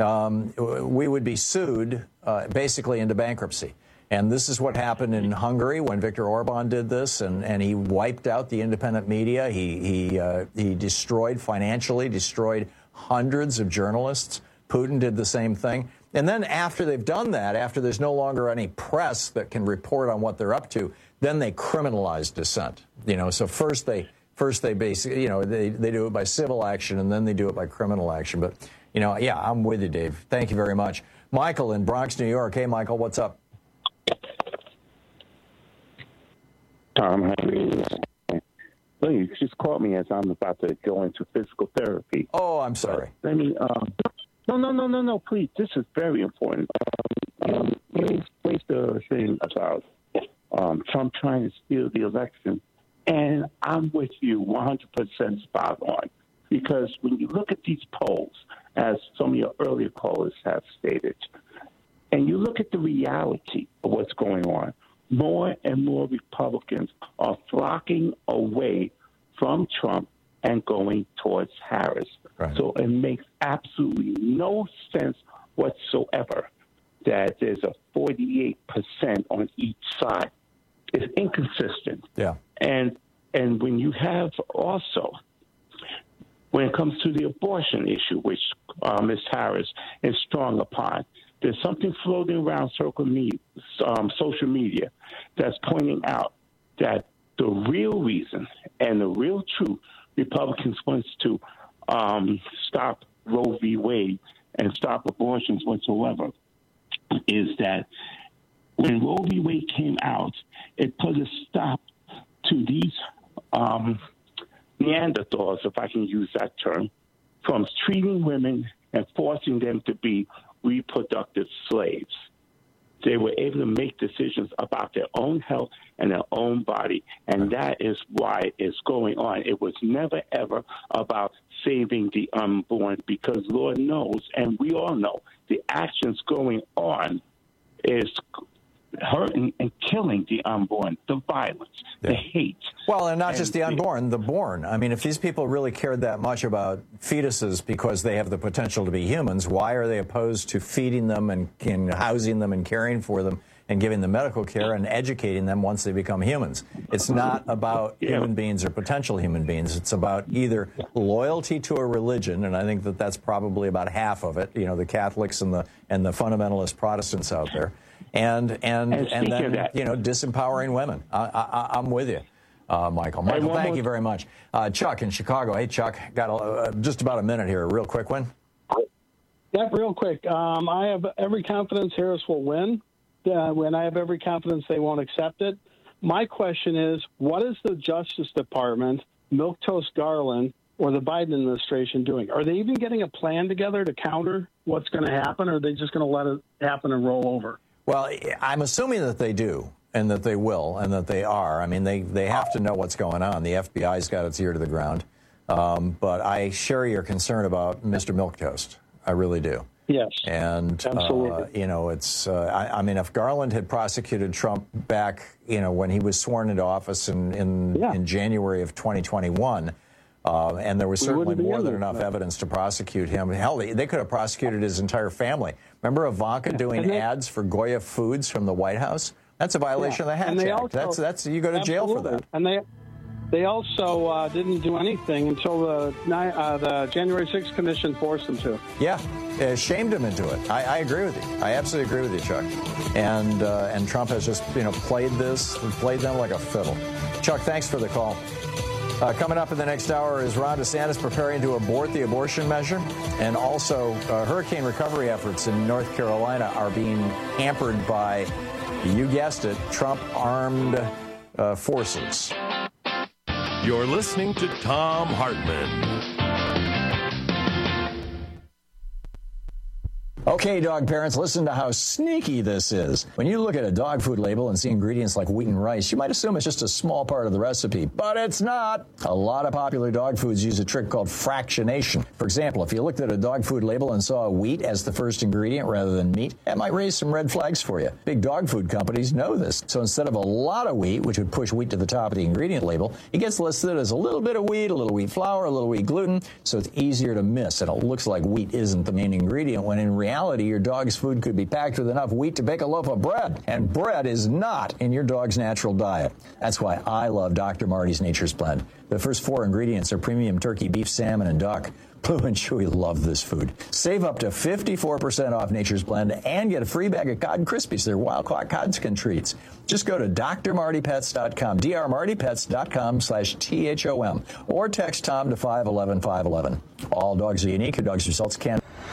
we would be sued basically into bankruptcy. And this is what happened in Hungary when Viktor Orban did this, and he wiped out the independent media. He destroyed hundreds of journalists. Putin did the same thing. And then after they've done that, after there's no longer any press that can report on what they're up to, then they criminalize dissent. So first they basically, they do it by civil action, and then they do it by criminal action. But I'm with you, Dave. Thank you very much. Michael in Bronx, New York. Hey, Michael, what's up? Tom, you just called me as I'm about to go into physical therapy. Oh, I'm sorry. Let me, no, please. This is very important. You explained the thing about Trump trying to steal the election, and I'm with you 100% spot on. Because when you look at these polls, as some of your earlier callers have stated, and you look at the reality of what's going on, more and more Republicans are flocking away from Trump and going towards Harris. Right. So it makes absolutely no sense whatsoever that there's a 48% on each side. It's inconsistent. Yeah. And when you have also, when it comes to the abortion issue, which Ms. Harris is strong upon, there's something floating around social media that's pointing out that the real reason and the real truth Republicans wants to stop Roe v. Wade and stop abortions whatsoever is that when Roe v. Wade came out, it put a stop to these Neanderthals, if I can use that term, from treating women and forcing them to be reproductive slaves. They were able to make decisions about their own health and their own body, and that is why it's going on. It was never, ever about saving the unborn, because Lord knows, and we all know, the actions going on is hurting and killing the unborn, the violence, the hate. Well, and not just the unborn, the born. I mean, if these people really cared that much about fetuses because they have the potential to be humans, why are they opposed to feeding them and housing them and caring for them and giving them medical care and educating them once they become humans? It's not about human beings or potential human beings. It's about either loyalty to a religion, and I think that that's probably about half of it, the Catholics and the fundamentalist Protestants out there, and then disempowering women. I'm with you, Michael. Michael, thank you very much. Chuck in Chicago. Hey, Chuck, got just about a minute here. A real quick one. Yeah, real quick. I have every confidence Harris will win. When I have every confidence they won't accept it. My question is, what is the Justice Department, Milquetoast Garland, or the Biden administration doing? Are they even getting a plan together to counter what's going to happen, or are they just going to let it happen and roll over? Well, I'm assuming that they do, and that they will, and that they are. I mean, they have to know what's going on. The FBI's got its ear to the ground. But I share your concern about Mr. Milquetoast. I really do. Yes. And, it's, I mean, if Garland had prosecuted Trump back, when he was sworn into office in January of 2021, and there was certainly more than enough evidence to prosecute him. Hell, they could have prosecuted his entire family. Remember Ivanka doing ads for Goya Foods from the White House? That's a violation of the Hatch Act. That's you go to jail for that. And they also didn't do anything until the January 6th Commission forced them to. Yeah, shamed them into it. I agree with you. I absolutely agree with you, Chuck. And Trump has just played them like a fiddle. Chuck, thanks for the call. Coming up in the next hour is Ron DeSantis preparing to abort the abortion measure, and also hurricane recovery efforts in North Carolina are being hampered by, you guessed it, Trump armed forces. You're listening to Thom Hartmann. Okay, dog parents, listen to how sneaky this is. When you look at a dog food label and see ingredients like wheat and rice, you might assume it's just a small part of the recipe, but it's not. A lot of popular dog foods use a trick called fractionation. For example, if you looked at a dog food label and saw wheat as the first ingredient rather than meat, that might raise some red flags for you. Big dog food companies know this. So instead of a lot of wheat, which would push wheat to the top of the ingredient label, it gets listed as a little bit of wheat, a little wheat flour, a little wheat gluten, so it's easier to miss. And it looks like wheat isn't the main ingredient, when in reality, your dog's food could be packed with enough wheat to bake a loaf of bread. And bread is not in your dog's natural diet. That's why I love Dr. Marty's Nature's Blend. The first 4 ingredients are premium turkey, beef, salmon, and duck. Blue and Chewy love this food. Save up to 54% off Nature's Blend and get a free bag of Cotton Krispies. They're wild-caught Codskin treats. Just go to drmartypets.com, drmartypets.com/THOM, or text Tom to 511-511. All dogs are unique. Your dog's results can...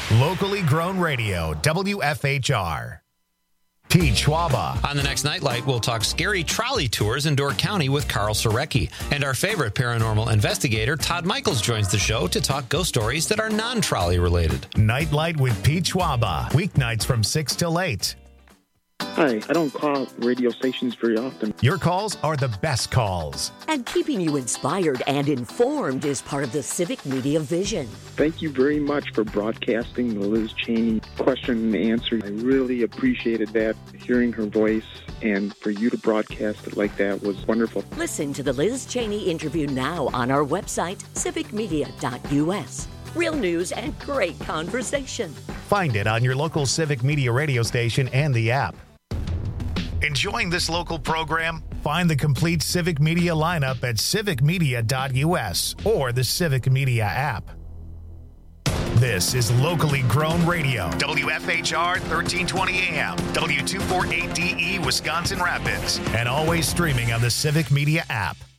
Locally grown radio, WFHR. Pete Schwaba. On the next Nightlight, we'll talk scary trolley tours in Door County with Carl Surecki. And our favorite paranormal investigator, Todd Michaels, joins the show to talk ghost stories that are non-trolley related. Nightlight with Pete Schwaba. Weeknights from 6 till 8. Hi, I don't call radio stations very often. Your calls are the best calls. And keeping you inspired and informed is part of the Civic Media vision. Thank you very much for broadcasting the Liz Cheney question and answer. I really appreciated that, hearing her voice, and for you to broadcast it like that was wonderful. Listen to the Liz Cheney interview now on our website, civicmedia.us. Real news and great conversation. Find it on your local Civic Media radio station and the app. Enjoying this local program? Find the complete Civic Media lineup at civicmedia.us or the Civic Media app. This is locally grown radio. WFHR 1320 AM, W248DE, Wisconsin Rapids, and always streaming on the Civic Media app.